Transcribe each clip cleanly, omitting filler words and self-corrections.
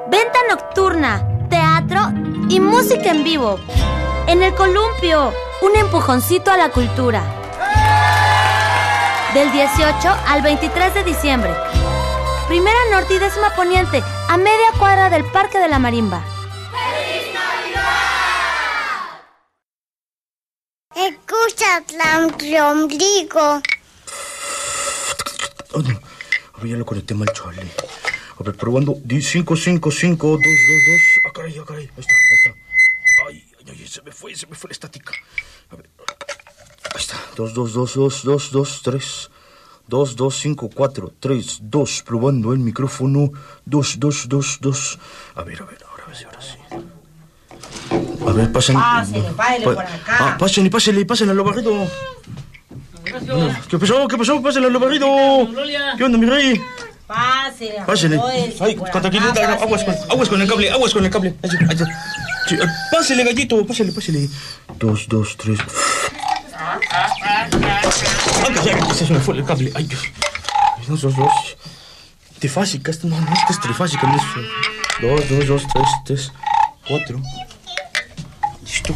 venta nocturna, teatro y música en vivo. En el Columpio, un empujoncito a la cultura. Del 18 al 23 de diciembre. Primera Norte y 10ª Poniente, a media cuadra del Parque de la Marimba. ¡Feliz Navidad! Escucha, ombligo. Oh, no. A ver, ya lo conecté mal, chale. A ver, probando. 5, 5, 5, 2, 2, 2. Ah, caray, ah, caray. Ahí está. Ay, se me fue la estática. A ver. Ahí está. 2, 2, 2, 2, 2, 2, 3. 2, 2, 5, 4, 3, 2. Probando el micrófono. 2, 2, 2, 2. A ver, ahora sí. A ver, pásenle. Pásele por acá. Pásenle a lo barrido. ¿Qué pasó? Pásenle a lo barrido. ¿Qué onda, mi rey? Pásele. Ay, con tranquilidad, aguas con el cable. Ay, pásele, gallito, pásele. 2, 2, 3. Se me fue el cable. Ay, Dios. 2. Trifásica, esta es trifásica. 2, 2, 3, 4. Listo.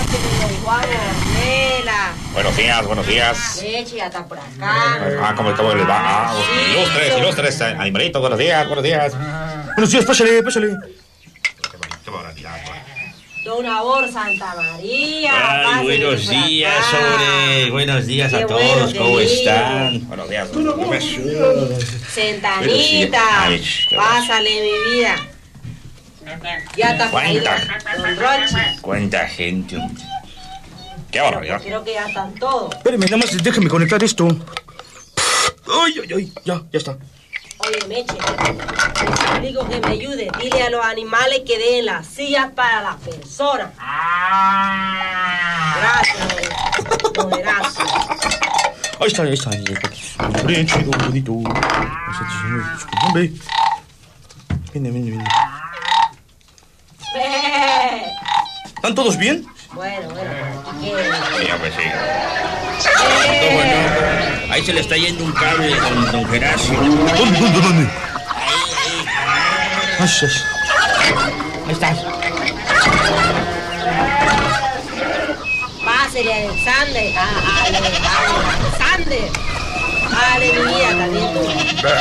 Buenos días. Leche ya está por acá. ¿Cómo les va? Los tres, animalitos, buenos días. Buenos días, pásale. Qué barbaridad. Donador Santa María. Ay, buenos días, sobre. Buenos días a todos, ¿cómo están? Buenos días. Sentanita, pásale, mi vida. Ya está caído, don Rochi. Cuánta gente. Qué barbaridad. Creo que ya están todos. Espérame, nada más déjeme conectar esto. Ay, ya está. Oye, Meche, te digo que me ayude. Dile a los animales que den las sillas para las personas. Gracias, don Erazo. Ahí está. Bien, chido, bonito. Hombre. Viene. ¿Están todos bien? Bueno. Sí, hombre, sí. Ahí se le está yendo un cable con don Geracio. ¿Dónde? Ahí está. Pásele, Alexander. Alexander. Dale, mi vida, también tú.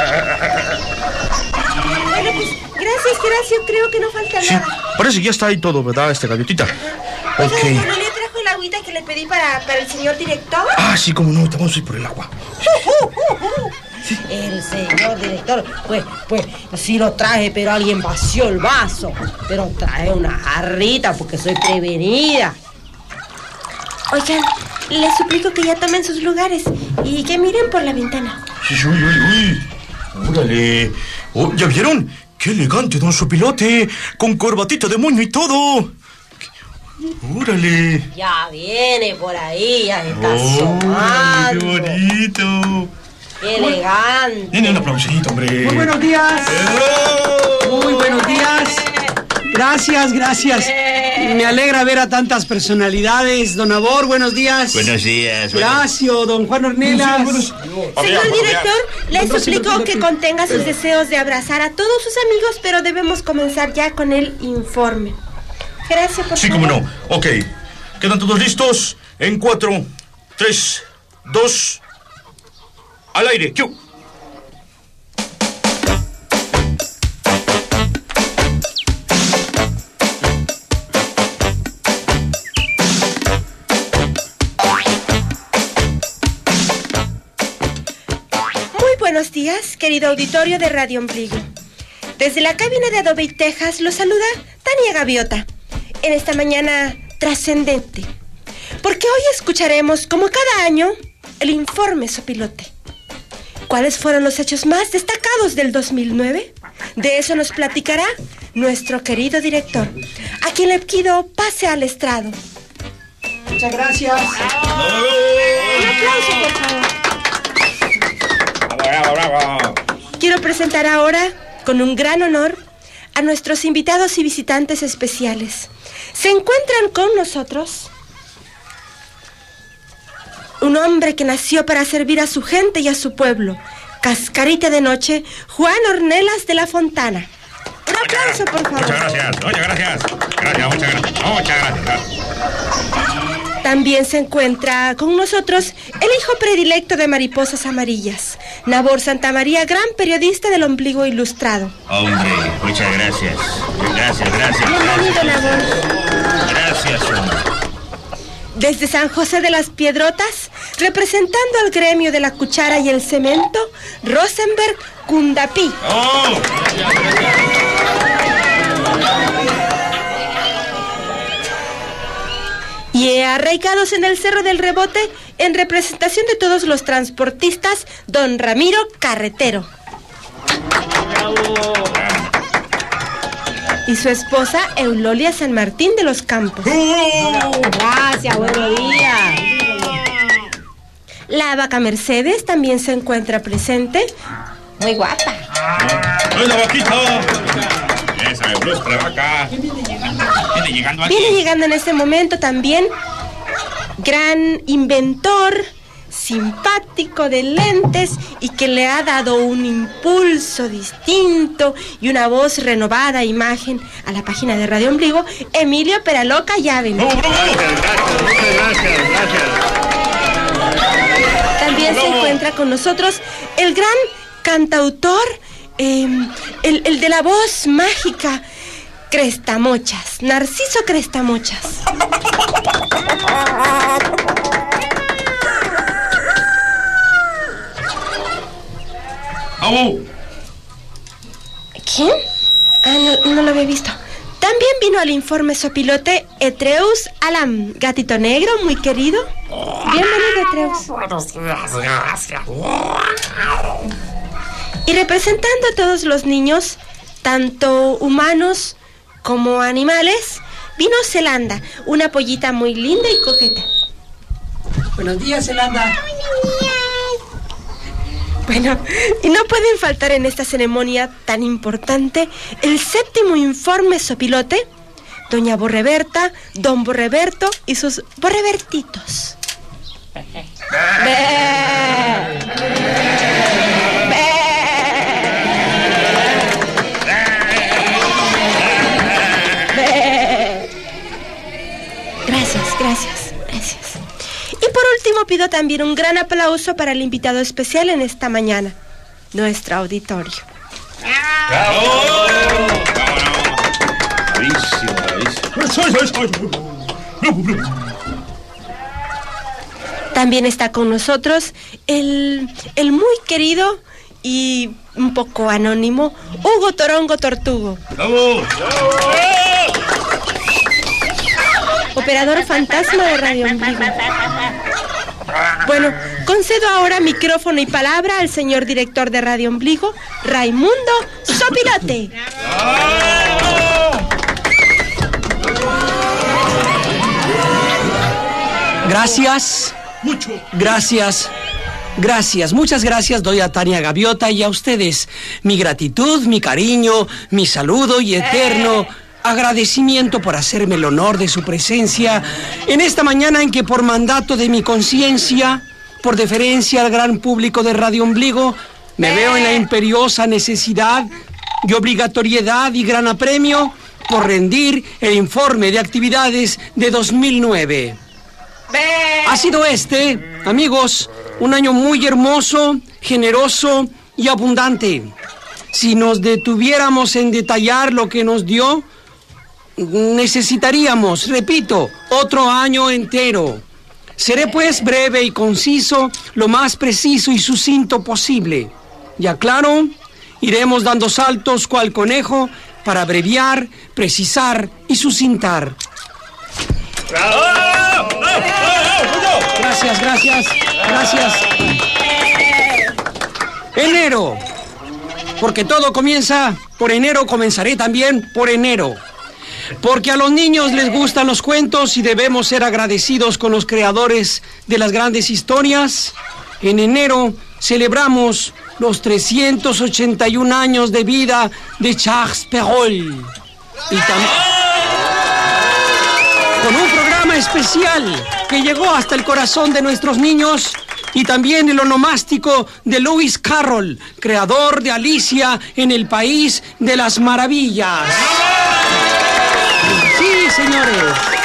Bueno, pues, gracias, Geracio. Creo que no falta Sí, nada. parece que ya está ahí todo, ¿verdad, gaviotita? Oiga, Ok. ¿no le trajo el agüita que le pedí para el señor director? Ah, sí, cómo no, te vamos a ir por el agua. El señor director, pues, sí lo traje, pero alguien vació el vaso. Pero traje una jarrita porque soy prevenida. Oigan, les suplico que ya tomen sus lugares y que miren por la ventana. Sí, uy. Órale. Oh, ¿ya vieron? ¡Qué elegante, don Sopilote! Con corbatita de moño y todo. ¡Órale! Ya viene por ahí, ya está ¡Qué asomando. bonito! ¡Qué elegante! Tiene un aplausito, hombre. Muy buenos días. Muy buenos días. Gracias. Me alegra ver a tantas personalidades. Don Abor, buenos días. Buenos días. Gracias, don Juan Ornelas. Señor director, le suplico que contenga sus deseos de abrazar a todos sus amigos, pero debemos comenzar ya con el informe. Gracias, por favor. Sí, cómo no. Ok. ¿Quedan todos listos? En 4, 3, 2... ¡Al aire! ¡Q! Buenos días, querido auditorio de Radio Ombligo. Desde la cabina de Adobe y Texas los saluda Tania Gaviota en esta mañana trascendente, porque hoy escucharemos, como cada año, el informe Sopilote. ¿Cuáles fueron los hechos más destacados del 2009? De eso nos platicará nuestro querido director, a quien le pido pase al estrado. Muchas gracias. Un aplauso, por favor. Bravo. Quiero presentar ahora, con un gran honor, a nuestros invitados y visitantes especiales. Se encuentran con nosotros un hombre que nació para servir a su gente y a su pueblo, cascarita de noche, Juan Ornelas de la Fontana. aplauso, por favor. Muchas gracias, muchas gracias. Gracias, muchas gracias. Muchas gracias. También se encuentra con nosotros el hijo predilecto de Mariposas Amarillas, Nabor Santamaría, gran periodista del Ombligo Ilustrado. Hombre, muchas gracias. Gracias. Bienvenido, Nabor. Gracias, hombre. Desde San José de las Piedrotas, representando al gremio de la cuchara y el cemento, Rosenberg Cundapí. ¡Oh! Y arraigados en el Cerro del Rebote, en representación de todos los transportistas, don Ramiro Carretero. Y su esposa, Eulolia San Martín de los Campos. Gracias, buenos días. La vaca Mercedes también se encuentra presente. Muy guapa. ¡Hola, vaquita! Esa es nuestra vaca. Viene llegando aquí. Viene llegando en este momento también gran inventor, simpático de lentes y que le ha dado un impulso distinto y una voz renovada, imagen a la página de Radio Ombligo, Emilio Peraloca Llaven. Muchas gracias. También se encuentra con nosotros el gran cantautor, el de la voz mágica, Crestamochas, Narciso Crestamochas. ¡Oh! ¿Quién? No lo había visto. También vino al informe sopilote Etreus Alam, gatito negro, muy querido. Bienvenido, Etreus. Buenos días, gracias. Y representando a todos los niños, tanto humanos como animales, vino Zelanda, una pollita muy linda y coqueta. Buenos días, Zelanda. Bueno, y no pueden faltar en esta ceremonia tan importante el 7º informe sopilote, doña Borreberta, don Borreberto y sus borrebertitos. Gracias. Y por último pido también un gran aplauso para el invitado especial en esta mañana, nuestro auditorio. También está con nosotros el muy querido y un poco anónimo Hugo Torongo Tortugo. Operador fantasma de Radio Ombligo. Bueno, concedo ahora micrófono y palabra al señor director de Radio Ombligo, Raimundo Sopilote. Gracias. Muchas gracias doy a Tania Gaviota y a ustedes. Mi gratitud, mi cariño, mi saludo y eterno agradecimiento por hacerme el honor de su presencia en esta mañana en que por mandato de mi conciencia, por deferencia al gran público de Radio Ombligo, me veo en la imperiosa necesidad y obligatoriedad y gran apremio por rendir el informe de actividades de 2009. Ha sido amigos, un año muy hermoso, generoso y abundante. Si nos detuviéramos en detallar lo que nos dio, necesitaríamos, repito, otro año entero. Seré pues breve y conciso, lo más preciso y sucinto posible. Ya claro, iremos dando saltos cual conejo para abreviar, precisar y sucintar. Gracias. Enero. Porque todo comienza por enero, comenzaré también por enero. Porque a los niños les gustan los cuentos y debemos ser agradecidos con los creadores de las grandes historias. En enero celebramos los 381 años de vida de Charles Perrault. Y también con un programa especial que llegó hasta el corazón de nuestros niños Y también el onomástico de Lewis Carroll, creador de Alicia en el País de las Maravillas. Sí, señores.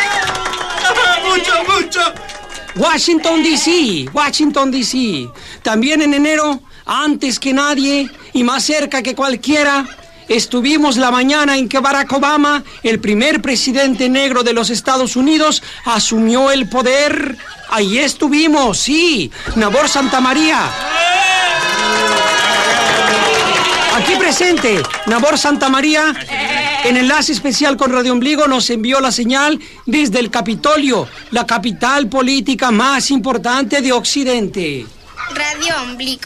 ¡Mucho! Washington, D.C. También en enero, antes que nadie y más cerca que cualquiera, estuvimos la mañana en que Barack Obama, el primer presidente negro de los Estados Unidos, asumió el poder. Ahí estuvimos, sí, Nabor Santamaría. Aquí presente, Nabor Santamaría, en enlace especial con Radio Ombligo, nos envió la señal desde el Capitolio, la capital política más importante de Occidente. Radio Ombligo.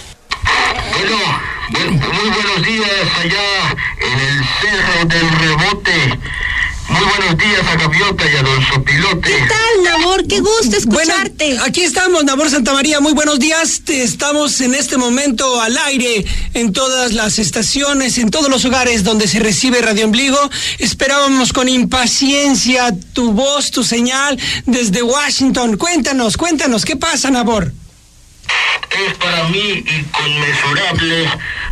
Bueno, muy buenos días allá en el Cerro del Rebote. Muy buenos días a Gaviota y a Don Sopilote. ¿Qué tal, Nabor? Qué gusto escucharte. Bueno, aquí estamos, Nabor Santamaría. Muy buenos días. Estamos en este momento al aire en todas las estaciones, en todos los hogares donde se recibe Radio Ombligo. Esperábamos con impaciencia tu voz, tu señal desde Washington. Cuéntanos, ¿qué pasa, Nabor? Es para mí inconmensurable,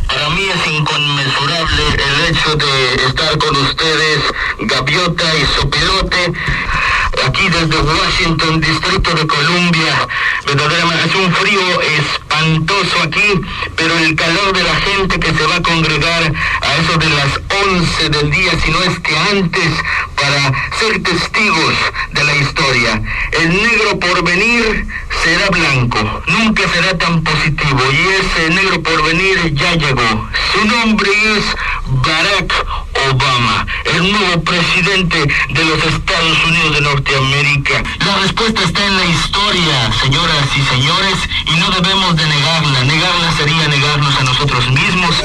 el hecho de estar con ustedes, Gaviota y Sopilote, aquí desde Washington, Distrito de Columbia. Verdaderamente es un frío espantoso aquí, pero el calor de la gente que se va a congregar a eso de las 11 del día, si no es que antes, para ser testigos de la historia. El negro porvenir será blanco, nunca será tan positivo, y ese negro porvenir ya llegó. Su nombre es Barack Obama, el nuevo presidente de los Estados Unidos de Norteamérica. La respuesta está en la historia, señoras y señores, y no debemos de negarla. Negarla sería negarnos a nosotros mismos.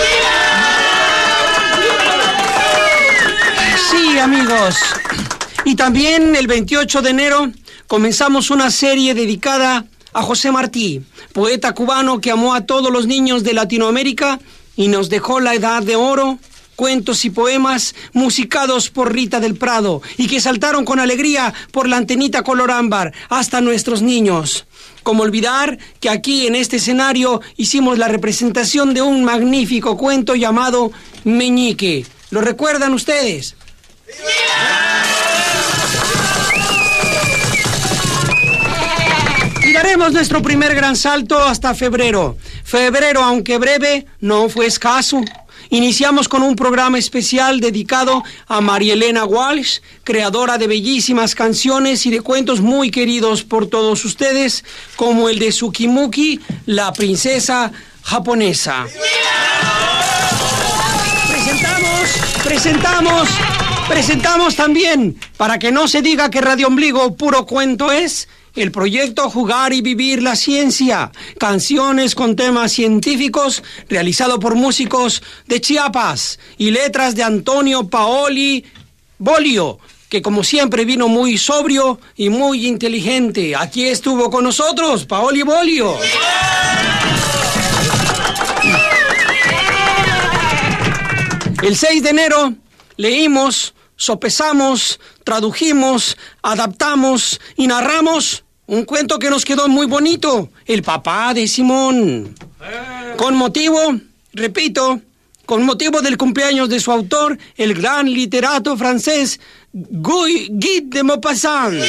Sí, amigos. Y también el 28 de enero comenzamos una serie dedicada a José Martí, poeta cubano que amó a todos los niños de Latinoamérica y nos dejó la edad de oro, cuentos y poemas musicados por Rita del Prado y que saltaron con alegría por la antenita color ámbar hasta nuestros niños. Como olvidar que aquí en este escenario hicimos la representación de un magnífico cuento llamado Meñique. ¿Lo recuerdan ustedes? Y daremos nuestro primer gran salto hasta febrero. Febrero, aunque breve, no fue escaso. Iniciamos con un programa especial dedicado a María Elena Walsh, creadora de bellísimas canciones y de cuentos muy queridos por todos ustedes, como el de Tsukimuki, la princesa japonesa. Presentamos también, para que no se diga que Radio Ombligo puro cuento es, el proyecto Jugar y Vivir la Ciencia, canciones con temas científicos, realizado por músicos de Chiapas, y letras de Antonio Paoli Bolio, que como siempre vino muy sobrio y muy inteligente. Aquí estuvo con nosotros, Paoli Bolio. El 6 de enero leímos, sopesamos, tradujimos, adaptamos y narramos un cuento que nos quedó muy bonito, El papá de Simón. Con motivo del cumpleaños de su autor, el gran literato francés Guy de Maupassant.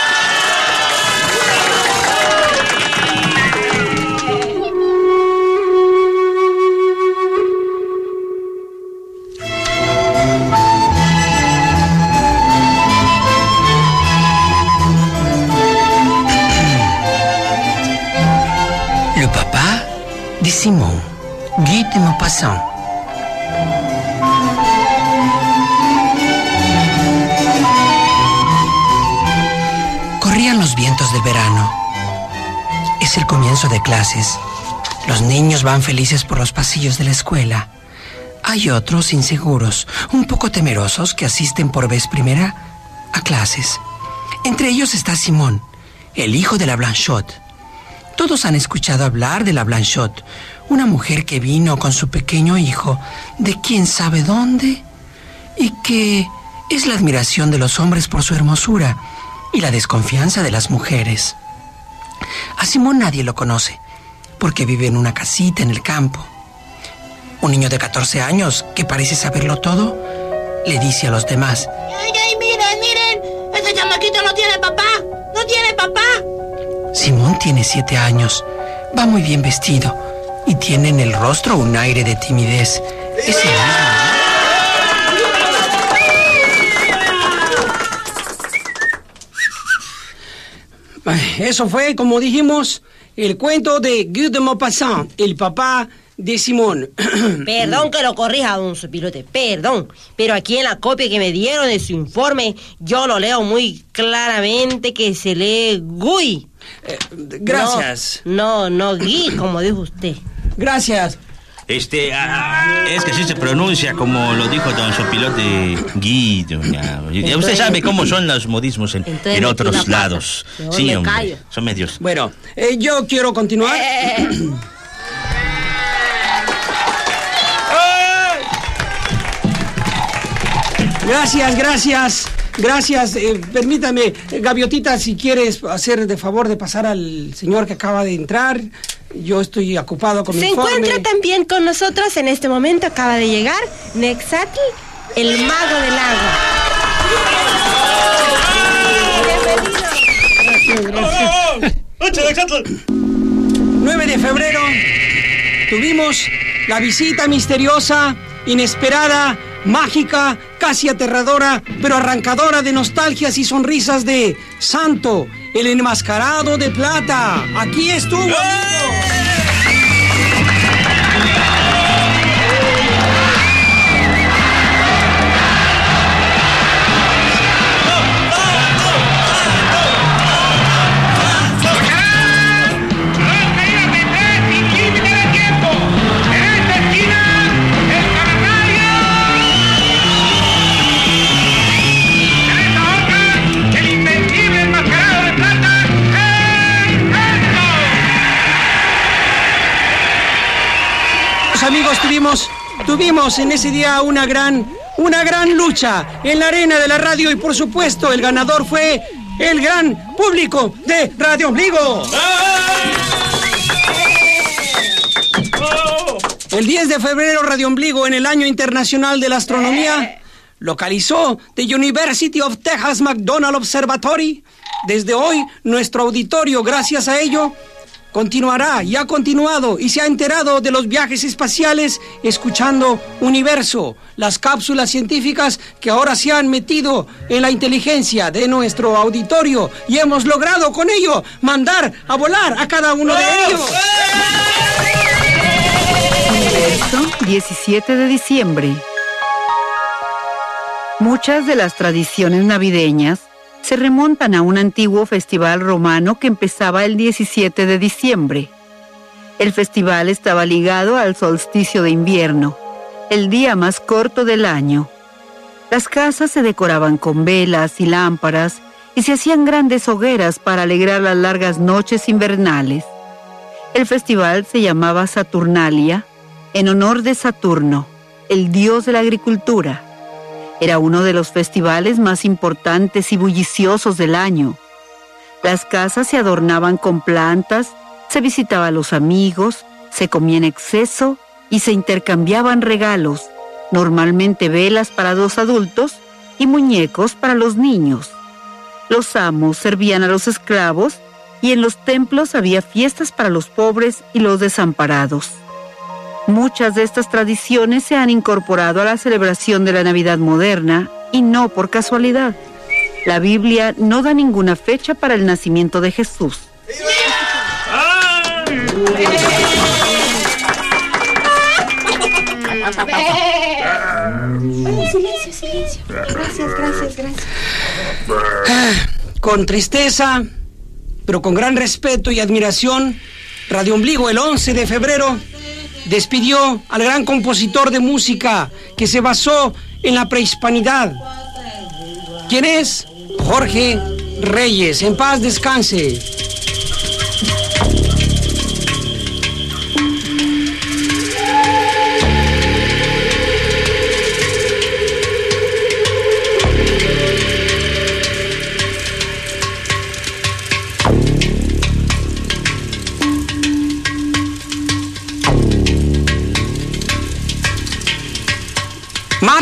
Le papa de Simon, Guy de Maupassant. Corrían los vientos del verano. Es el comienzo de clases. Los niños van felices por los pasillos de la escuela. Hay otros inseguros, un poco temerosos, que asisten por vez primera a clases. Entre ellos está Simón, el hijo de la Blanchotte. Todos han escuchado hablar de la Blanchotte, una mujer que vino con su pequeño hijo de quién sabe dónde y que es la admiración de los hombres por su hermosura y la desconfianza de las mujeres. A Simón nadie lo conoce, porque vive en una casita en el campo. Un niño de 14 años, que parece saberlo todo, le dice a los demás: ¡Ay, miren! ¡Ese chamaquito no tiene papá! ¡No tiene papá! Simón tiene 7 años, va muy bien vestido y tiene en el rostro un aire de timidez. Es el mismo. Eso fue, como dijimos, el cuento de Guy de Maupassant, el papá de Simón. Perdón que lo corrija, don Sopilote, perdón. Pero aquí en la copia que me dieron de su informe, yo lo leo muy claramente que se lee Guy. Gracias. No, Guy, como dijo usted. Gracias. Es que así se pronuncia, como lo dijo don Sopilote, Guido. Ya usted sabe cómo son los modismos en otros lados. Sí, hombre, son medios. Bueno, yo quiero continuar. Gracias. Permítame, Gaviotita, si quieres hacer de favor de pasar al señor que acaba de entrar. Yo estoy ocupado con mi informe. Se encuentra también con nosotros en este momento, acaba de llegar Nexatl, el mago del agua. Gracias. 9 de febrero tuvimos la visita misteriosa, inesperada, mágica, casi aterradora, pero arrancadora de nostalgias y sonrisas de Santo, el enmascarado de plata. Aquí estuvo, amigo. Amigos, tuvimos en ese día una gran lucha en la arena de la radio y por supuesto el ganador fue el gran público de Radio Ombligo. El 10 de febrero Radio Ombligo, en el Año Internacional de la Astronomía, localizó The University of Texas McDonald Observatory. Desde hoy nuestro auditorio, gracias a ello, continuará y ha continuado y se ha enterado de los viajes espaciales escuchando Universo, las cápsulas científicas que ahora se han metido en la inteligencia de nuestro auditorio y hemos logrado con ello mandar a volar a cada uno de ellos. Universo, 17 de diciembre. Muchas de las tradiciones navideñas se remontan a un antiguo festival romano que empezaba el 17 de diciembre. El festival estaba ligado al solsticio de invierno, el día más corto del año. Las casas se decoraban con velas y lámparas y se hacían grandes hogueras para alegrar las largas noches invernales. El festival se llamaba Saturnalia, en honor de Saturno, el dios de la agricultura. Era uno de los festivales más importantes y bulliciosos del año. Las casas se adornaban con plantas, se visitaba a los amigos, se comía en exceso y se intercambiaban regalos, normalmente velas para los adultos y muñecos para los niños. Los amos servían a los esclavos y en los templos había fiestas para los pobres y los desamparados. Muchas de estas tradiciones se han incorporado a la celebración de la Navidad moderna y no por casualidad. La Biblia no da ninguna fecha para el nacimiento de Jesús. Silencio. Gracias. Con tristeza, pero con gran respeto y admiración, Radio Ombligo el 11 de febrero despidió al gran compositor de música que se basó en la prehispanidad. ¿Quién es? Jorge Reyes. En paz descanse.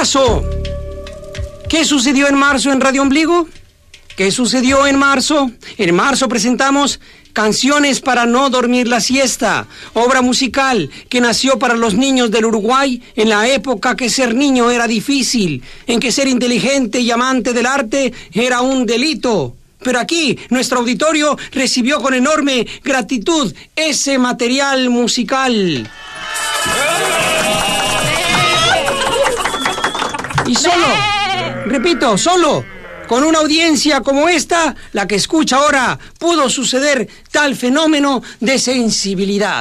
pasó? ¿Qué sucedió en marzo en Radio Ombligo? ¿Qué sucedió en marzo? En marzo presentamos Canciones para no dormir la siesta, obra musical que nació para los niños del Uruguay en la época que ser niño era difícil, en que ser inteligente y amante del arte era un delito. Pero aquí nuestro auditorio recibió con enorme gratitud ese material musical. Y solo, repito, solo con una audiencia como esta, la que escucha ahora, pudo suceder tal fenómeno de sensibilidad.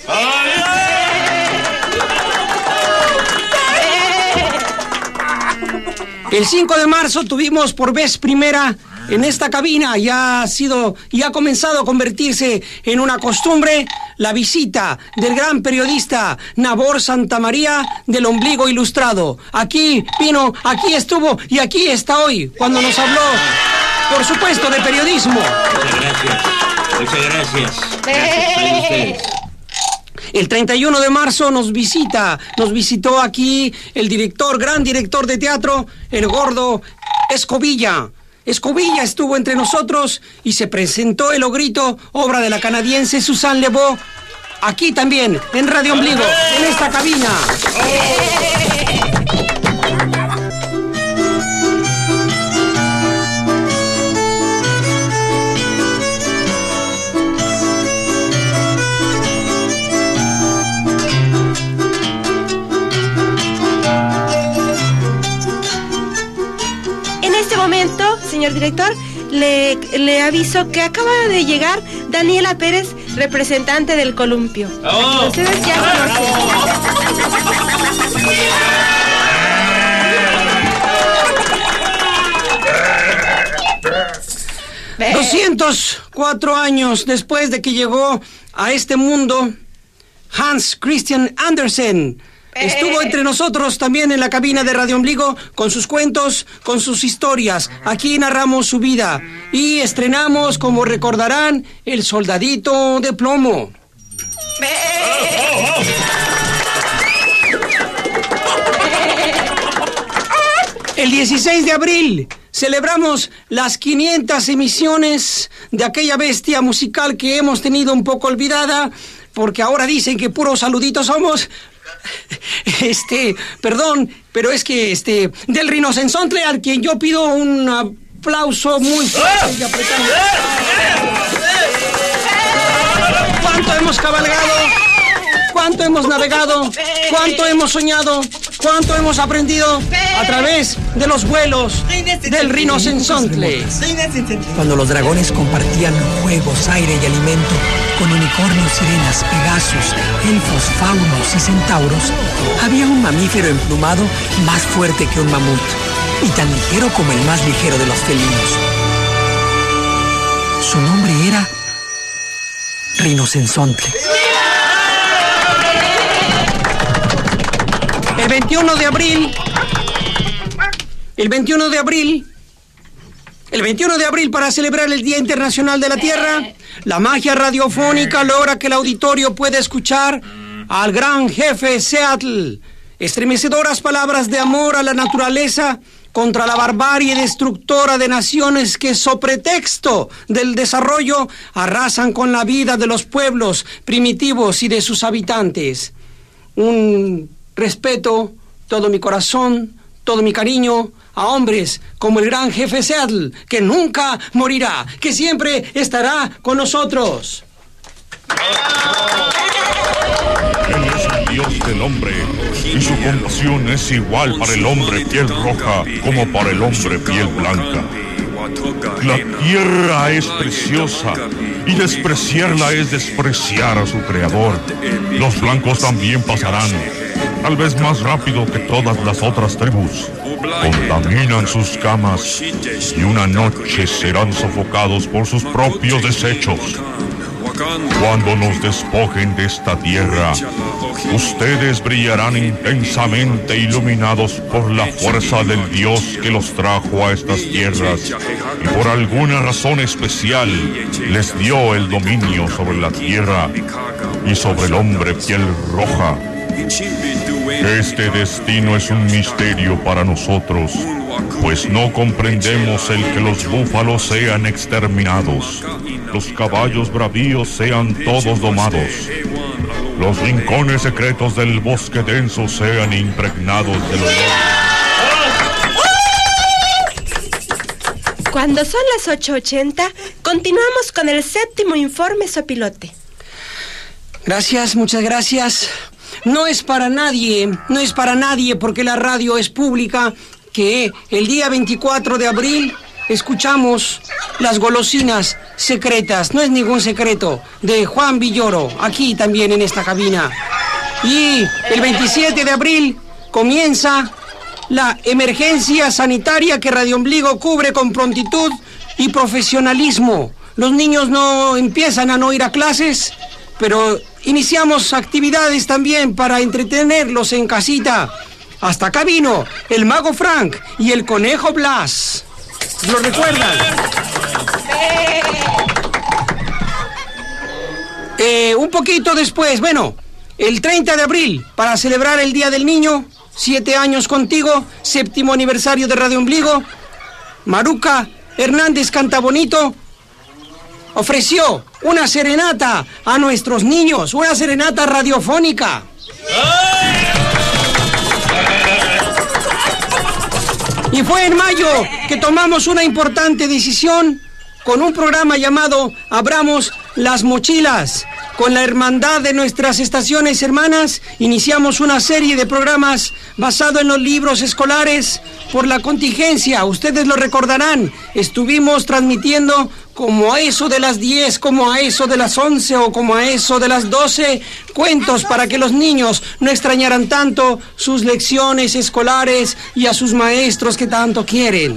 El 5 de marzo tuvimos por vez primera en esta cabina, y ha comenzado a convertirse en una costumbre, la visita del gran periodista Nabor Santamaría del Ombligo Ilustrado. Aquí vino, aquí estuvo y aquí está hoy, cuando nos habló, por supuesto, de periodismo. Muchas gracias. Muchas gracias. Gracias a ustedes. El 31 de marzo nos visitó aquí el gran director de teatro, el gordo Escobilla. Escobilla estuvo entre nosotros y se presentó El Ogrito, obra de la canadiense Suzanne Le Beau, aquí también, en Radio Ombligo, en esta cabina. Señor director, le aviso que acaba de llegar Daniela Pérez, representante del Columpio. ¡Oh! Ustedes ya conocen. 204 años después de que llegó a este mundo, Hans Christian Andersen estuvo entre nosotros también en la cabina de Radio Ombligo con sus cuentos, con sus historias. Aquí narramos su vida y estrenamos, como recordarán, El Soldadito de Plomo. El 16 de abril celebramos las 500 emisiones de aquella bestia musical que hemos tenido un poco olvidada, porque ahora dicen que puros saluditos somos. Perdón, pero es que del Rhinocensontle, al quien yo pido un aplauso muy fuerte y apretado. ¿Cuánto hemos cabalgado? ¿Cuánto hemos navegado? ¿Cuánto hemos soñado? ¿Cuánto hemos aprendido a través de los vuelos del Rhinocensontle? Cuando los dragones compartían juegos, aire y alimento con unicornios, sirenas, pegasos, elfos, faunos y centauros, había un mamífero emplumado más fuerte que un mamut y tan ligero como el más ligero de los felinos. Su nombre era Rhinocensontle. El 21 de abril, para celebrar el Día Internacional de la Tierra, la magia radiofónica logra que el auditorio pueda escuchar al gran jefe Seattle. Estremecedoras palabras de amor a la naturaleza contra la barbarie destructora de naciones que, so pretexto del desarrollo, arrasan con la vida de los pueblos primitivos y de sus habitantes. Un respeto, todo mi corazón, todo mi cariño a hombres como el gran jefe Seattle, que nunca morirá, que siempre estará con nosotros. Él es el Dios del hombre, y su compasión es igual para el hombre piel roja como para el hombre piel blanca. La tierra es preciosa, y despreciarla es despreciar a su creador. Los blancos también pasarán, tal vez más rápido que todas las otras tribus. Contaminan sus camas, y una noche serán sofocados por sus propios desechos. Cuando nos despojen de esta tierra, ustedes brillarán intensamente iluminados por la fuerza del Dios que los trajo a estas tierras y por alguna razón especial les dio el dominio sobre la tierra y sobre el hombre piel roja Este destino es un misterio para nosotros, pues no comprendemos el que los búfalos sean exterminados, los caballos bravíos sean todos domados, los rincones secretos del bosque denso sean impregnados de los... Cuando son las 8:80, continuamos con el 7º informe Sopilote. Gracias, muchas gracias. No es para nadie, porque la radio es pública, que el día 24 de abril escuchamos las golosinas secretas, no es ningún secreto, de Juan Villoro, aquí también en esta cabina. Y el 27 de abril comienza la emergencia sanitaria que Radio Ombligo cubre con prontitud y profesionalismo. Los niños no empiezan a no ir a clases, pero iniciamos actividades también para entretenerlos en casita. Hasta acá vino el Mago Frank y el Conejo Blas. ¿Lo recuerdan? Un poquito después, bueno, el 30 de abril, para celebrar el Día del Niño, 7 años contigo, 7º aniversario de Radio Ombligo, Maruca Hernández Cantabonito ofreció una serenata a nuestros niños, una serenata radiofónica. Y fue en mayo que tomamos una importante decisión con un programa llamado Abramos las Mochilas. Con la hermandad de nuestras estaciones hermanas, iniciamos una serie de programas basado en los libros escolares por la contingencia. Ustedes lo recordarán, estuvimos transmitiendo como a eso de las 10, como a eso de las 11 o como a eso de las 12, cuentos para que los niños no extrañaran tanto sus lecciones escolares y a sus maestros que tanto quieren.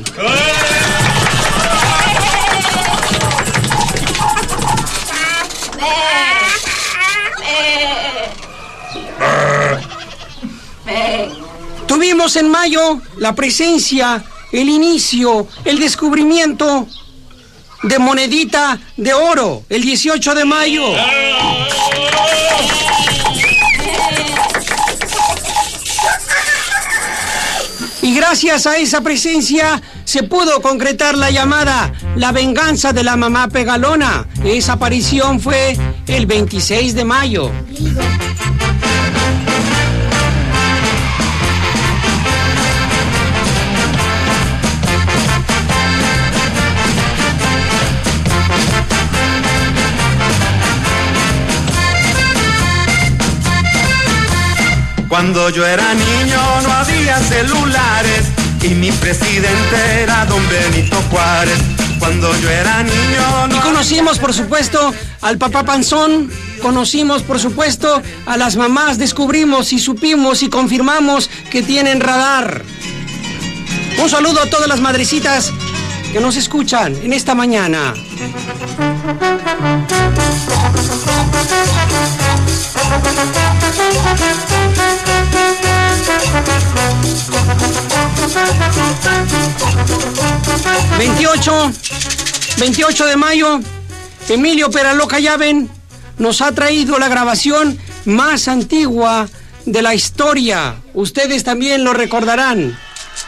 Tuvimos en mayo la presencia, el inicio, el descubrimiento de monedita de oro, el 18 de mayo. Y gracias a esa presencia se pudo concretar la llamada La Venganza de la Mamá Pegalona. Esa aparición fue el 26 de mayo. Cuando yo era niño no había celulares y mi presidente era don Benito Juárez. Cuando yo era niño... Y conocimos, por supuesto, al papá Panzón, conocimos, por supuesto, a las mamás, descubrimos y supimos y confirmamos que tienen radar. Un saludo a todas las madrecitas que nos escuchan en esta mañana. ...28 de mayo... Emilio Peraló Callaven nos ha traído la grabación más antigua de la historia. Ustedes también lo recordarán.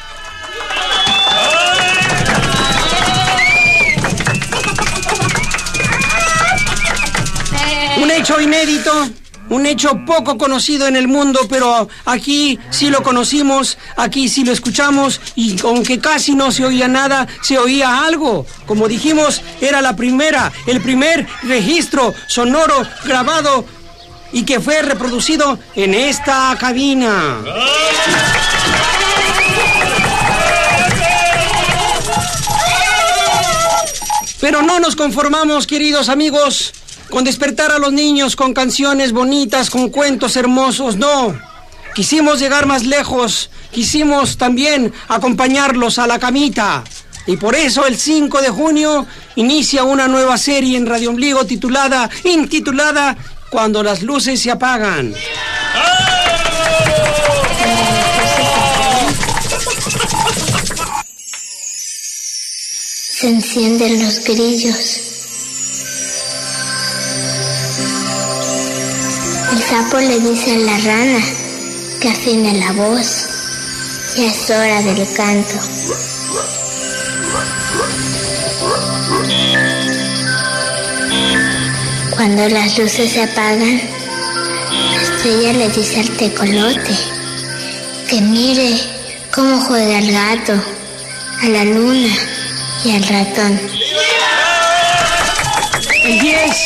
Un hecho inédito, un hecho poco conocido en el mundo, pero aquí sí lo conocimos, aquí sí lo escuchamos, y aunque casi no se oía nada, se oía algo. Como dijimos, era el primer registro sonoro grabado y que fue reproducido en esta cabina. Pero no nos conformamos, queridos amigos, con despertar a los niños con canciones bonitas, con cuentos hermosos, no. Quisimos llegar más lejos, quisimos también acompañarlos a la camita. Y por eso el 5 de junio inicia una nueva serie en Radio Ombligo intitulada Cuando las luces se apagan. Se encienden los grillos. El sapo le dice a la rana que afine la voz. Ya es hora del canto. Cuando las luces se apagan, la estrella le dice al tecolote que mire cómo juega el gato, a la luna y al ratón. El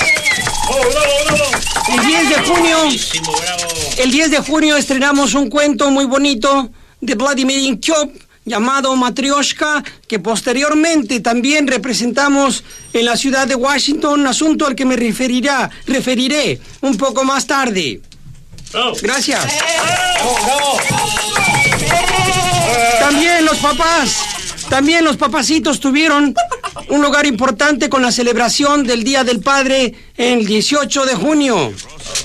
10 de junio estrenamos un cuento muy bonito de Vladimir Inkyov llamado Matryoshka, que posteriormente también representamos en la ciudad de Washington, asunto al que me referiré un poco más tarde. Gracias. También los papacitos tuvieron un lugar importante con la celebración del Día del Padre el 18 de junio.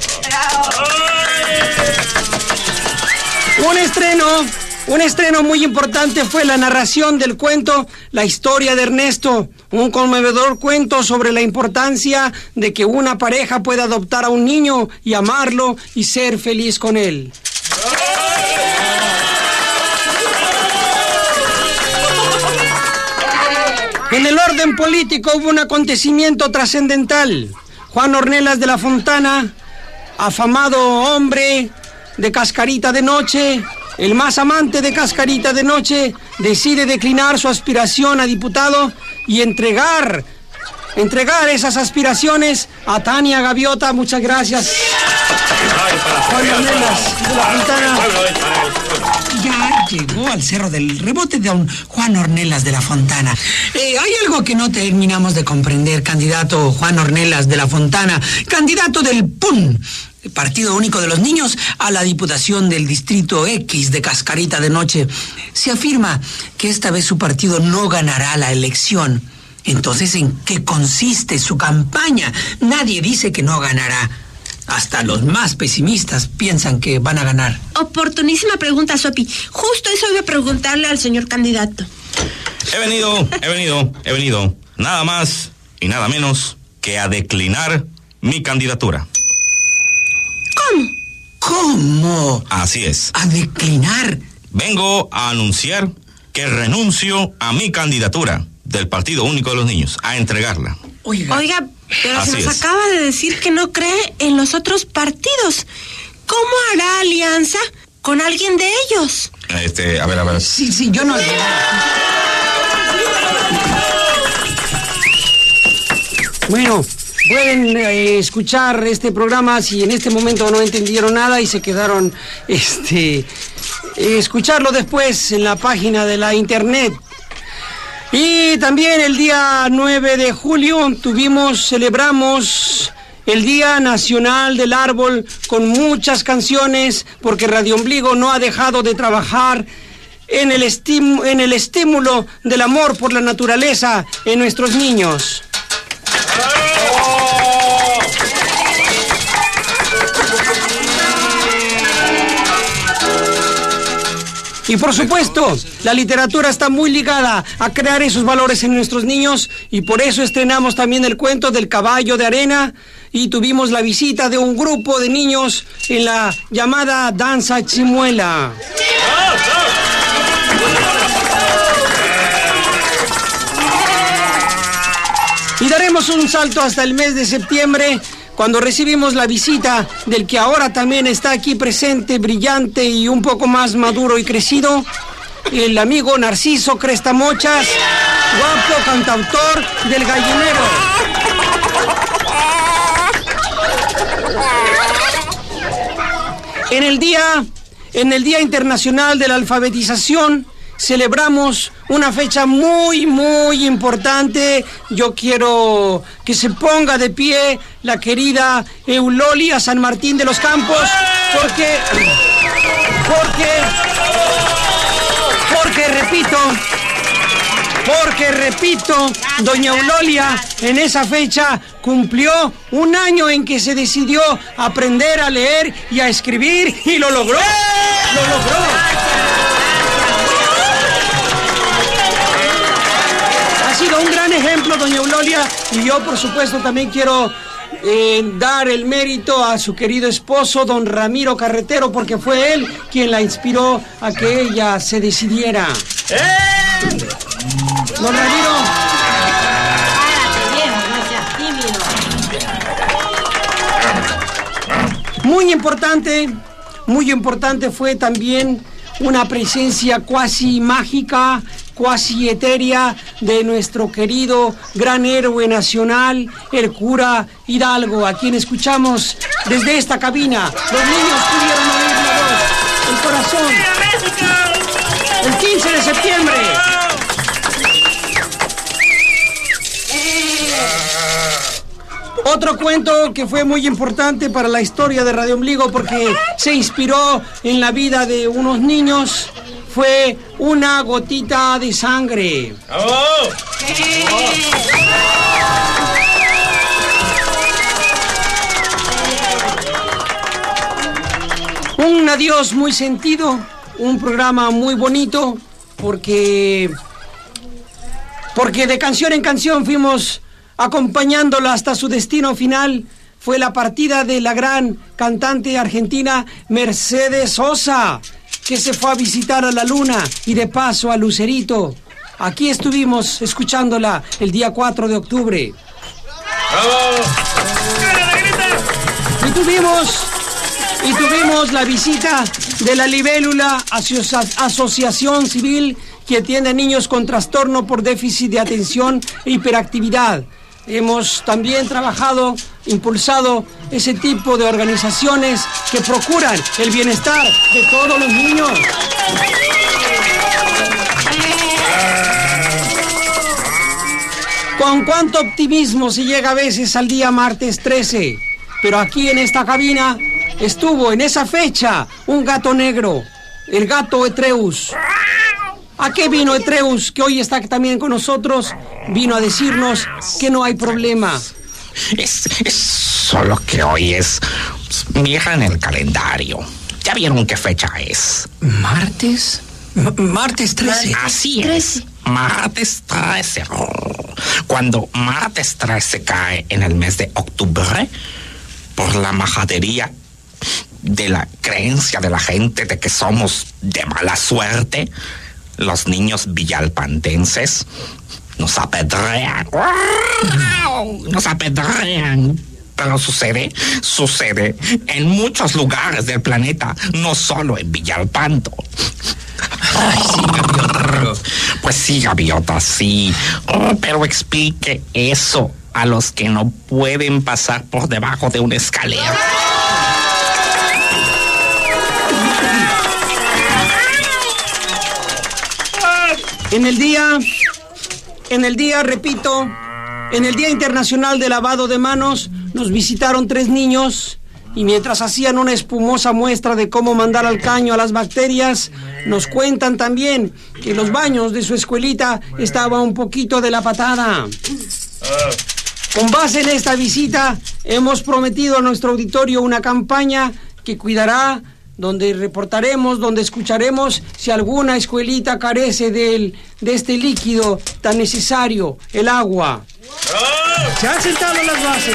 Un estreno muy importante fue la narración del cuento La historia de Ernesto, un conmovedor cuento sobre la importancia de que una pareja pueda adoptar a un niño y amarlo y ser feliz con él. En el orden político hubo un acontecimiento trascendental. Juan Ornelas de la Fontana, afamado hombre de Cascarita de Noche, el más amante de Cascarita de Noche, decide declinar su aspiración a diputado y entregar esas aspiraciones a Tania Gaviota. Muchas gracias. Juan Ornelas de la Fontana. Ya llegó al Cerro del Rebote don Juan Ornelas de la Fontana. Hay algo que no terminamos de comprender, candidato Juan Ornelas de la Fontana, candidato del PUN, Partido Único de los Niños, a la Diputación del Distrito X de Cascarita de Noche. Se afirma que esta vez su partido no ganará la elección. Entonces, ¿en qué consiste su campaña? Nadie dice que no ganará. Hasta los más pesimistas piensan que van a ganar. Oportunísima pregunta, Sopi. Justo eso iba a preguntarle al señor candidato. He venido. Nada más y nada menos que a declinar mi candidatura. ¿Cómo? Así es. ¿A declinar? Vengo a anunciar que renuncio a mi candidatura del Partido Único de los Niños, a entregarla. Oiga, pero Así se nos es. acaba de decir que no cree en los otros partidos. ¿Cómo hará alianza con alguien de ellos? A ver. Sí, yo no... Bueno, pueden escuchar este programa si en este momento no entendieron nada y se quedaron escucharlo después en la página de la internet. Y también el día 9 de julio celebramos el Día Nacional del Árbol con muchas canciones, porque Radio Ombligo no ha dejado de trabajar en el estímulo del amor por la naturaleza en nuestros niños. Y por supuesto, la literatura está muy ligada a crear esos valores en nuestros niños, y por eso estrenamos también el cuento del caballo de arena y tuvimos la visita de un grupo de niños en la llamada danza chimuela. Y daremos un salto hasta el mes de septiembre, cuando recibimos la visita del que ahora también está aquí presente, brillante y un poco más maduro y crecido, el amigo Narciso Crestamochas, guapo cantautor del Gallinero. En el Día Internacional de la Alfabetización, celebramos una fecha muy, muy importante. Yo quiero que se ponga de pie la querida Eulolia San Martín de los Campos, porque repito, doña Eulolia en esa fecha cumplió un año en que se decidió aprender a leer y a escribir, y lo logró. Ha sido un gran ejemplo, doña Eulolia, y yo por supuesto también quiero dar el mérito a su querido esposo, don Ramiro Carretero, porque fue él quien la inspiró a que ella se decidiera. Don Ramiro. Párate, viejo, no seas tímido. Muy importante fue también una presencia cuasi mágica, cuasi etérea de nuestro querido gran héroe nacional, el cura Hidalgo, a quien escuchamos desde esta cabina. Los niños pudieron oír la voz, el corazón, el 15 de septiembre. Otro cuento que fue muy importante para la historia de Radio Ombligo porque se inspiró en la vida de unos niños fue Una gotita de sangre. ¡Oh! Un adiós muy sentido, un programa muy bonito porque de canción en canción fuimos acompañándola hasta su destino final. Fue la partida de la gran cantante argentina Mercedes Sosa, que se fue a visitar a la Luna y de paso a Lucerito. Aquí estuvimos escuchándola el día 4 de octubre. ¡Bravo! Y tuvimos la visita de la Libélula, asociación civil que atiende a niños con trastorno por déficit de atención e hiperactividad. Hemos también trabajado, impulsado ese tipo de organizaciones que procuran el bienestar de todos los niños. Con cuánto optimismo se llega a veces al día martes 13, pero aquí en esta cabina estuvo en esa fecha un gato negro, el gato Etreus. ¿A qué vino Etreus, que hoy está también con nosotros? Vino a decirnos que no hay problema. Es solo que hoy es... Miren el calendario. ¿Ya vieron qué fecha es? ¿Martes? Martes 13. Así es. Martes 13. Cuando martes 13 cae en el mes de octubre, por la majadería de la creencia de la gente de que somos de mala suerte, los niños villalpantenses nos apedrean. Nos apedrean. Pero sucede en muchos lugares del planeta, no solo en Villalpando. Ay, sí, Gaviota. Pues sí, Gaviota, sí. Pero explique eso a los que no pueden pasar por debajo de una escalera. En el día, repito, en el Día Internacional de Lavado de Manos, nos visitaron 3 niños y mientras hacían una espumosa muestra de cómo mandar al caño a las bacterias, nos cuentan también que los baños de su escuelita estaban un poquito de la patada. Con base en esta visita, hemos prometido a nuestro auditorio una campaña que cuidará, donde reportaremos, donde escucharemos si alguna escuelita carece de este líquido tan necesario, el agua. Se han sentado las bases.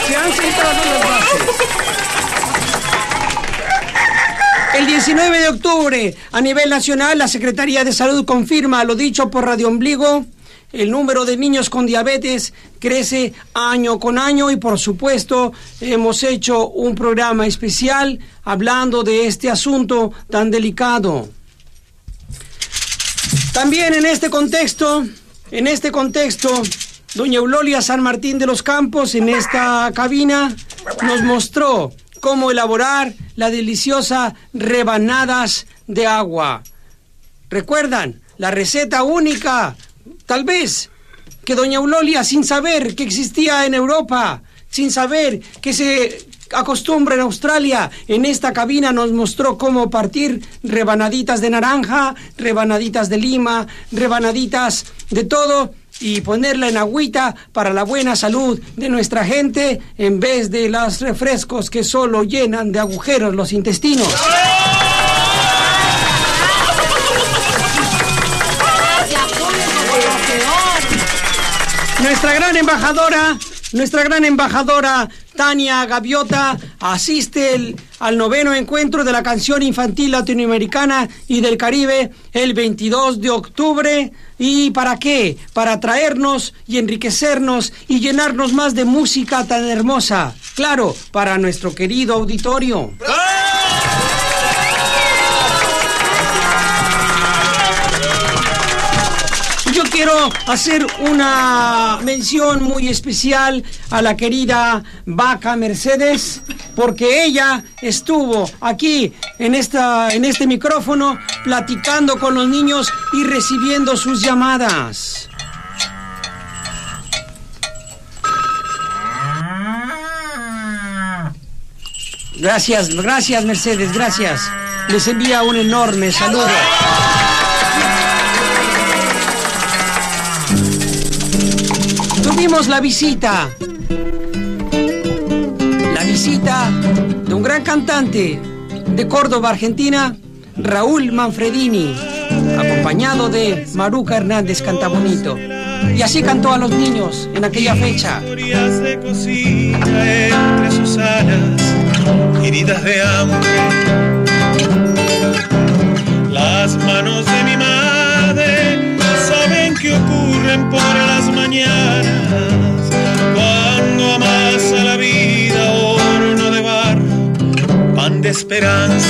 El 19 de octubre, a nivel nacional, la Secretaría de Salud confirma lo dicho por Radio Ombligo. El número de niños con diabetes crece año con año y, por supuesto, hemos hecho un programa especial hablando de este asunto tan delicado. También en este contexto, doña Eulolia San Martín de los Campos, en esta cabina, nos mostró cómo elaborar la deliciosa rebanadas de agua. ¿Recuerdan? La receta única, tal vez, que doña Eulolia, sin saber que existía en Europa, sin saber que se acostumbra en Australia, en esta cabina nos mostró cómo partir rebanaditas de naranja, rebanaditas de lima, rebanaditas de todo y ponerla en agüita para la buena salud de nuestra gente en vez de los refrescos que solo llenan de agujeros los intestinos. Nuestra gran embajadora Tania Gaviota asiste al 9º encuentro de la canción infantil latinoamericana y del Caribe el 22 de octubre. ¿Y para qué? Para traernos y enriquecernos y llenarnos más de música tan hermosa. Claro, para nuestro querido auditorio. Yo quiero hacer una mención muy especial a la querida Vaca Mercedes, porque ella estuvo aquí en este micrófono platicando con los niños y recibiendo sus llamadas. Gracias, Mercedes, gracias. Les envía un enorme saludo. Tuvimos la visita de un gran cantante de Córdoba, Argentina, Raúl Manfredini, acompañado de Maruca Hernández Cantabonito. Y así cantó a los niños en aquella fecha. Se cocina entre sus alas, heridas de hambre. Las manos de mi madre saben que ocurren por las mañanas, cuando amasa la vida horno de barro, pan de esperanza.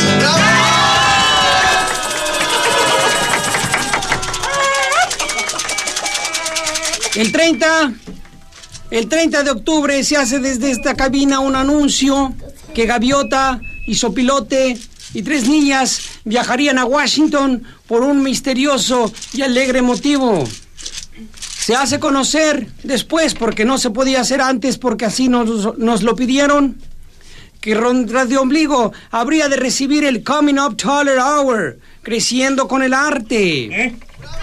El 30 de octubre se hace desde esta cabina un anuncio que Gaviota y Sopilote y 3 niñas viajarían a Washington por un misterioso y alegre motivo. Se hace conocer después, porque no se podía hacer antes, porque así nos lo pidieron, que Radio Ombligo habría de recibir el Coming Up Taller Hour, creciendo con el arte.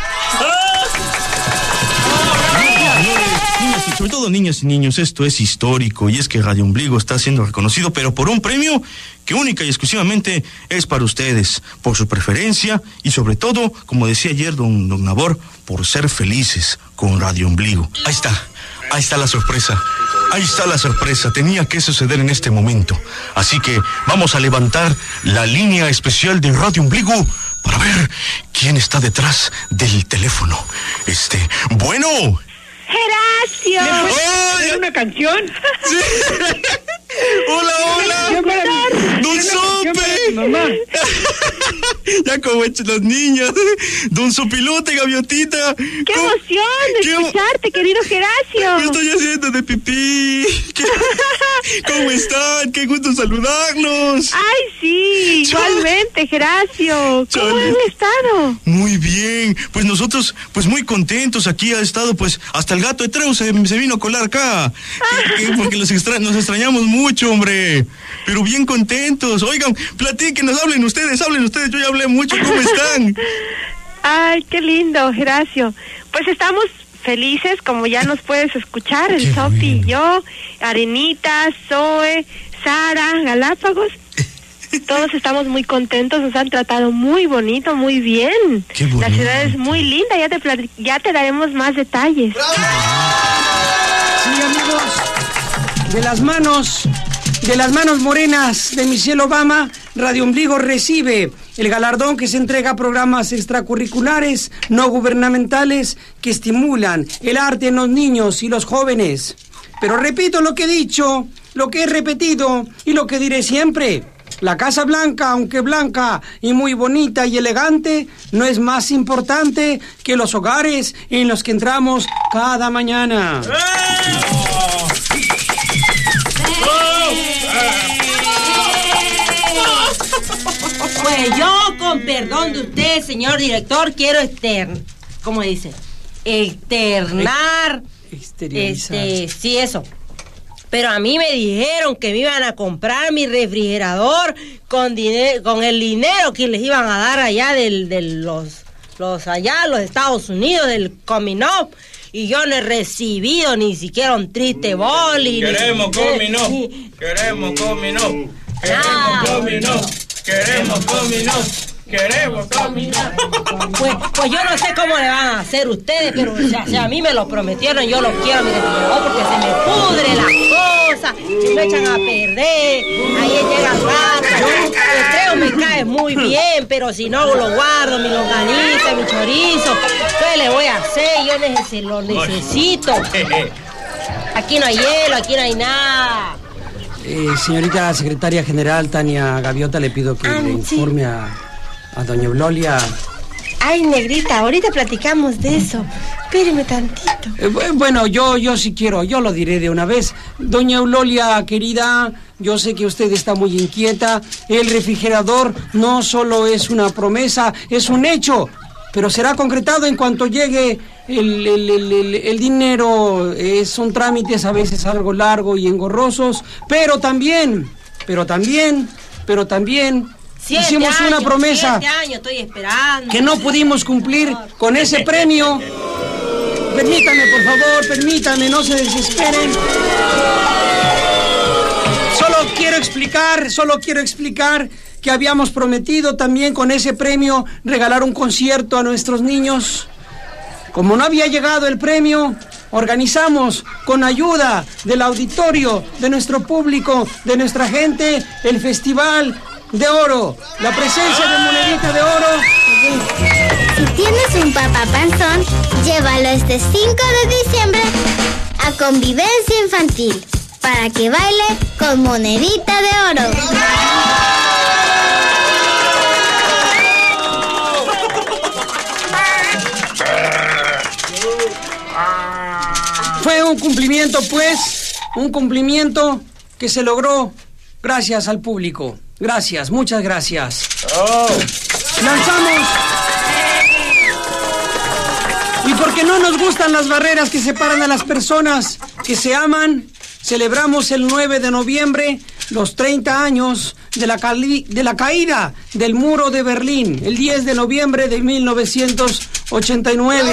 Sobre todo niñas y niños, esto es histórico, y es que Radio Ombligo está siendo reconocido, pero por un premio que única y exclusivamente es para ustedes, por su preferencia y sobre todo, como decía ayer don Nabor, por ser felices con Radio Ombligo. Ahí está la sorpresa. Ahí está la sorpresa, tenía que suceder en este momento. Así que vamos a levantar la línea especial de Radio Ombligo para ver quién está detrás del teléfono. Bueno. ¡Geracio! ¿Es una canción? Sí. ¡Hola! ¡Don Sope! Mamá. Ya como hechos los niños. Don Sopilote, Gaviotita. ¡Qué emoción de escucharte, querido Geracio! Me estoy haciendo de pipí. ¿Cómo están? ¡Qué gusto saludarlos! ¡Ay, sí! Igualmente, Geracio. ¿Cómo han estado? Muy bien. Pues nosotros, pues muy contentos. Aquí ha estado, pues, hasta el gato de Treu se vino a colar acá. Porque nos extrañamos mucho, hombre. Pero bien contentos. Oigan, platíquenos, hablen ustedes. Yo ya hablé mucho. ¿Cómo están? Ay, qué lindo, Geracio. Pues estamos felices, como ya nos puedes escuchar, el Sopi y yo, Arenita, Zoe, Sara, Galápagos. Todos estamos muy contentos, nos han tratado muy bonito, muy bien. Qué bonito. La ciudad es muy linda, ya te daremos más detalles. Sí, amigos, de las manos morenas de Michelle Obama, Radio Ombligo recibe el galardón que se entrega a programas extracurriculares no gubernamentales que estimulan el arte en los niños y los jóvenes. Pero repito lo que he dicho, lo que he repetido y lo que diré siempre. La Casa Blanca, aunque blanca y muy bonita y elegante, no es más importante que los hogares en los que entramos cada mañana. Pues yo, con perdón de usted, señor director, quiero ¿cómo dice? Externar. Exteriorizar. Sí, eso. Pero a mí me dijeron que me iban a comprar mi refrigerador con el dinero que les iban a dar allá de los Estados Unidos, del Coming Up. Y yo no he recibido ni siquiera un triste boli. Queremos Coming Up. Queremos Coming Up. Queremos Coming Up. Queremos Coming Up. queremos caminar. Pues yo no sé cómo le van a hacer ustedes, pero si a mí me lo prometieron, yo lo quiero, mi refrigerador, porque se me pudre las cosas, se me echan a perder, ahí llega el gato. El creo me cae muy bien, pero si no lo guardo, mi longaniza, mi chorizo, ¿qué le voy a hacer? Yo lo necesito. Aquí no hay hielo, aquí no hay nada. Señorita secretaria general Tania Gaviota, le pido que le informe a doña Eulolia. Ay, negrita, ahorita platicamos de eso. Espéreme tantito. Bueno, yo sí quiero, yo lo diré de una vez. Doña Eulolia, querida, yo sé que usted está muy inquieta. El refrigerador no solo es una promesa, es un hecho, pero será concretado en cuanto llegue el dinero. Son trámites a veces algo largos y engorrosos, pero también hicimos una promesa 7 años estoy esperando, que no pudimos cumplir con ese premio. Permítame, por favor, permítame, no se desesperen. Solo quiero explicar que habíamos prometido también con ese premio regalar un concierto a nuestros niños. Como no había llegado el premio, organizamos con ayuda del auditorio, de nuestro público, de nuestra gente, el Festival de Oro, la presencia de Monedita de Oro. Si tienes un papá panzón, llévalo este 5 de diciembre a Convivencia Infantil para que baile con Monedita de Oro. Fue un cumplimiento, pues, un cumplimiento que se logró gracias al público. Gracias, muchas gracias. Lanzamos. Y porque no nos gustan las barreras que separan a las personas que se aman, celebramos el 9 de noviembre los 30 años de la caída del muro de Berlín, el 10 de noviembre de 1989.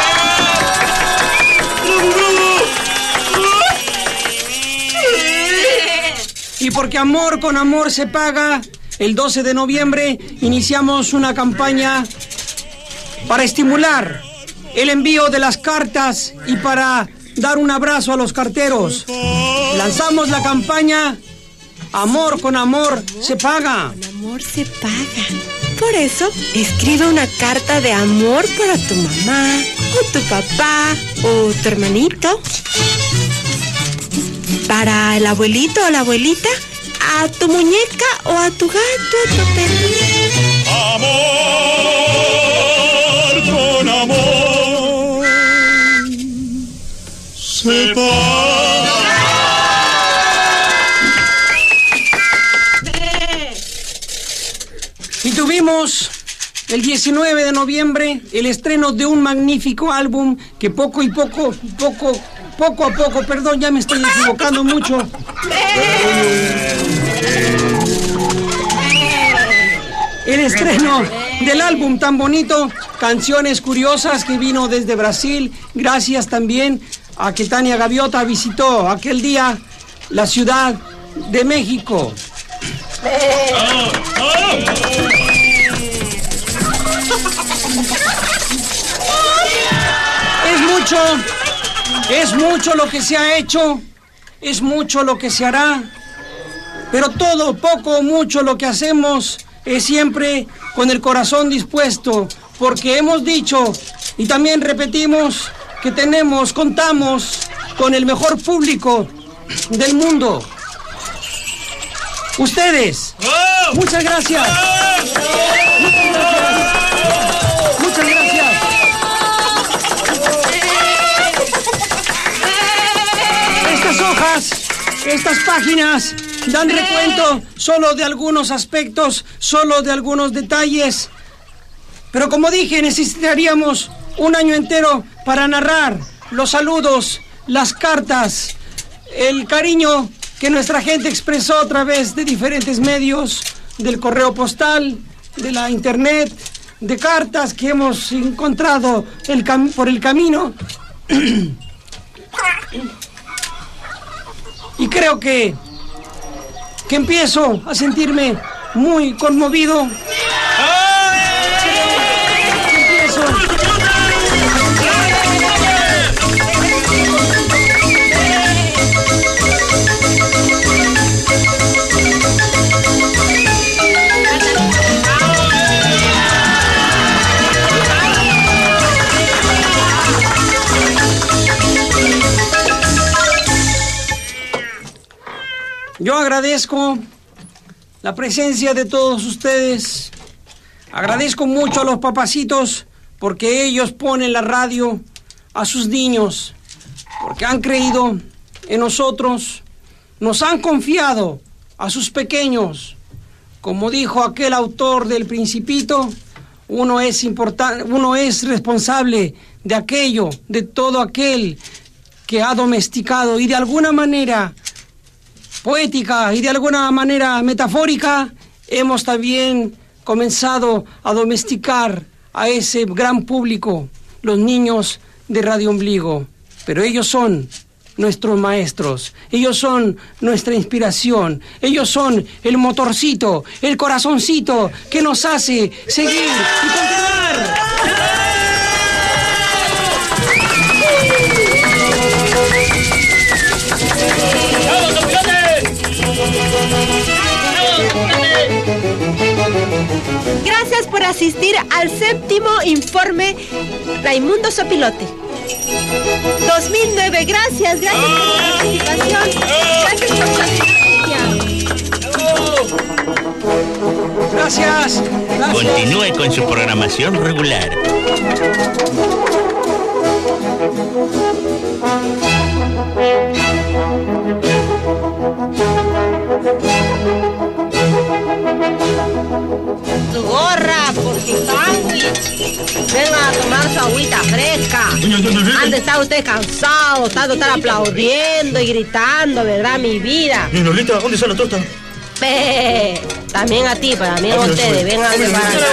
Y porque amor con amor se paga, el 12 de noviembre iniciamos una campaña para estimular el envío de las cartas y para dar un abrazo a los carteros. Lanzamos la campaña Amor con amor se paga. Con amor se paga. Por eso, escribe una carta de amor para tu mamá, o tu papá, o tu hermanito. Para el abuelito o la abuelita, a tu muñeca o a tu gato, a tu perrito. Amor con amor se paga. Y tuvimos el 19 de noviembre el estreno de un magnífico álbum que poco a poco, perdón, ya me estoy equivocando mucho. El estreno del álbum tan bonito, Canciones Curiosas, que vino desde Brasil, gracias también a que Tania Gaviota visitó aquel día la Ciudad de México. Es mucho lo que se ha hecho, es mucho lo que se hará, pero todo, poco o mucho lo que hacemos es siempre con el corazón dispuesto, porque hemos dicho y también repetimos que contamos con el mejor público del mundo. Ustedes. Muchas gracias. Muchas gracias. Estas hojas, estas páginas dan recuento solo de algunos aspectos, solo de algunos detalles. Pero como dije, necesitaríamos un año entero para narrar los saludos, las cartas, el cariño que nuestra gente expresó a través de diferentes medios, del correo postal, de la internet, de cartas que hemos encontrado por el camino. Y creo que empiezo a sentirme muy conmovido. Yo agradezco la presencia de todos ustedes. Agradezco mucho a los papacitos porque ellos ponen la radio a sus niños, porque han creído en nosotros, nos han confiado a sus pequeños. Como dijo aquel autor del Principito, uno es responsable de aquello, de todo aquel que ha domesticado, y de alguna manera poética y de alguna manera metafórica hemos también comenzado a domesticar a ese gran público, los niños de Radio Ombligo. Pero ellos son nuestros maestros, ellos son nuestra inspiración, ellos son el motorcito, el corazoncito que nos hace seguir y continuar. Gracias por asistir al 7º informe Raimundo Sopilote 2009. Gracias por su participación. Gracias por su asistencia. Gracias. Continúe con su programación regular. Su gorra, por su sándwich. Venga a tomar su agüita fresca. Han de estar usted cansado, tanto estar aplaudiendo y gritando, ¿verdad, mi vida? Lolita, ¿dónde está la torta? También a ti, pero también a ustedes. Vengan de para acá.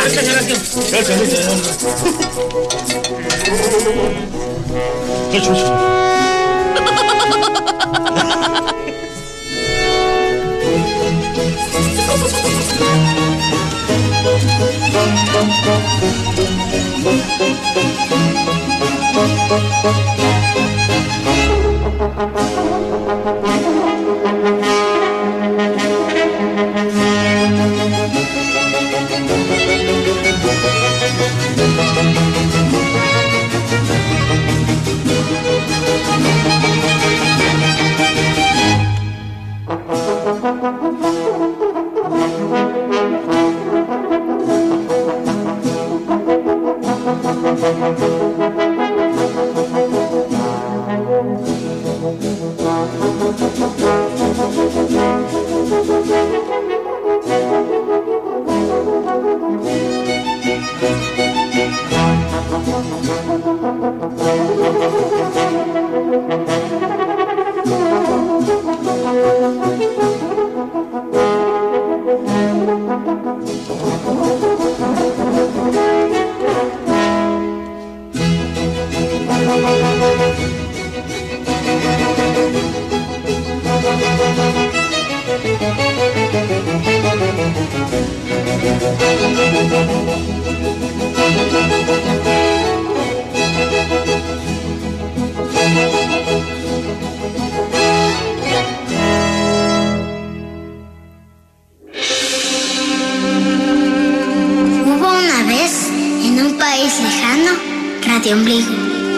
Gracias. Radio Ombligo.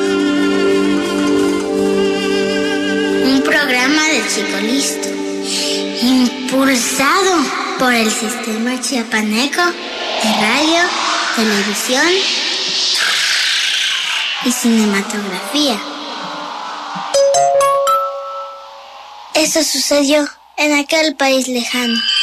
Un programa del Chico Listo, impulsado por el Sistema Chiapaneco de Radio, Televisión y Cinematografía. Eso sucedió en aquel país lejano.